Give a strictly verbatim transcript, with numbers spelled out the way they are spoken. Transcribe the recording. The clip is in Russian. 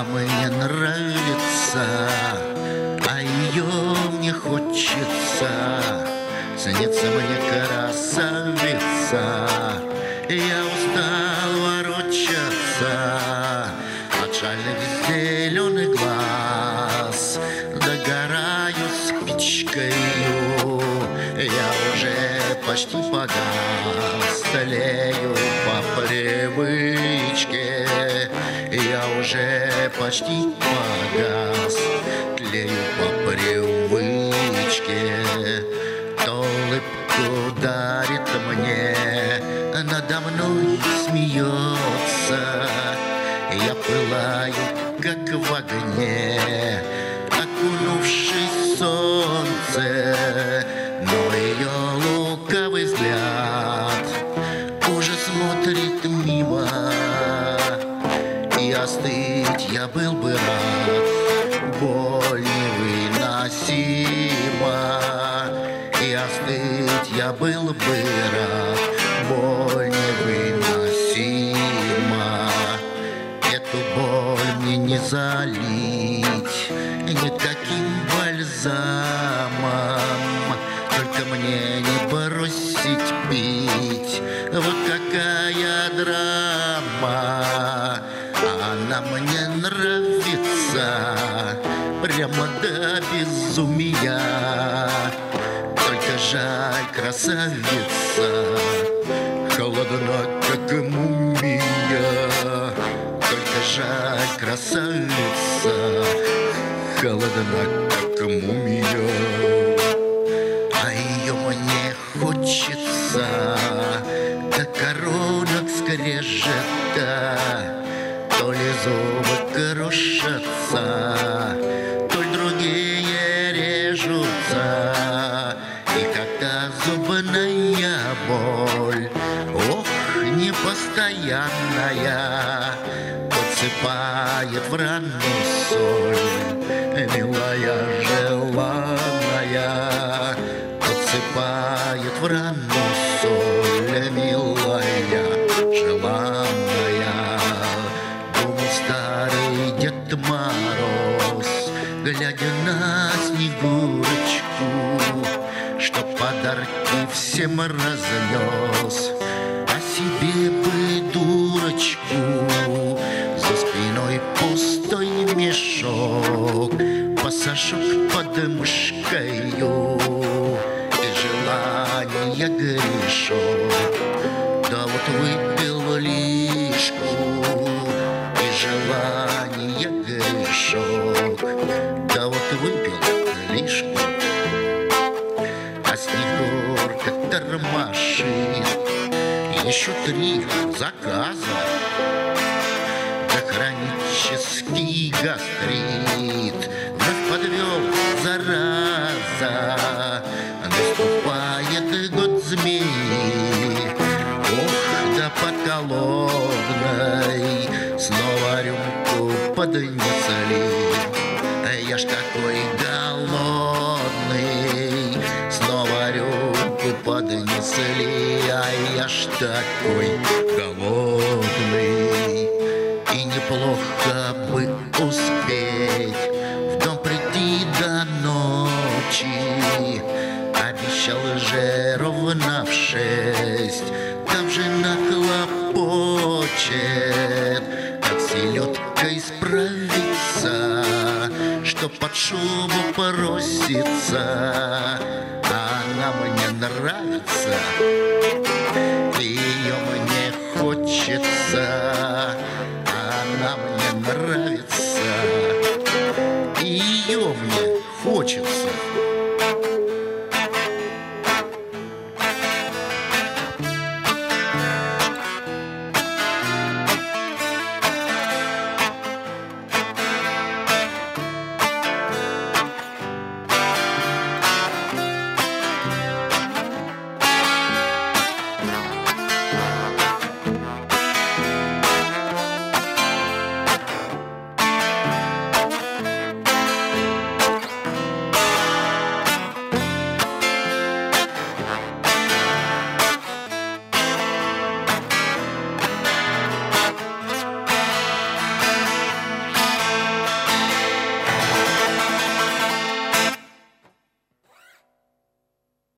Она мне нравится, а ее мне хочется. Снится мне красавица, я устал ворочаться от жальных зеленых глаз. Догораю спичкою, я уже почти погас. Тлею по привычке, я уже почти погас. Тлею по привычке, то улыбку дарит мне, надо мной смеется. Я пылаю, как в огне, окунувшись в солнце, но ее лукавый взгляд уже смотрит мимо, и остыть я был бы рад. Боль невыносима, и остыть я был бы рад. Боль невыносима, эту боль мне не залить никаким бальзамом, только мне не бросить пить. Вот какая драма, она мне нравится прямо до безумия. Только жаль, красавица холодна, как мумия. Только жаль, красавица холодна, как мумия. А ее мне хочется до коронок скрежета. То ли зубы крошатся, то ли другие режутся. И когда зубная боль, ох, непостоянная, подсыпает в рану соль, милая желанная, подсыпает в рану соль, милая желанная. Думал старый Дед Мороз, глядя на Снегурочку, что подарки всем разнес, а себе бы дурочку за спиной пустой мешок, пасашок под мышкою и желание грешок. Да вот выпил лишку и желание грешок. Да вот выпил лишку, а Снегурка тормошит. Еще три заказа, да хронический гастрит вновь подвел, зараза. Наступает год змеи, ох, да под Коломной снова рюмку поднесли. Я ж такой голодный, снова рюмку поднесли. А я ж такой голодный, и неплохо бы успеть в дом прийти до ночи. Обещал же ровно в шесть, там же наклопочет, как селедкой справиться, что под шубу просится. Она мне нравится, ее мне хочется. Она мне нравится, ее мне хочется.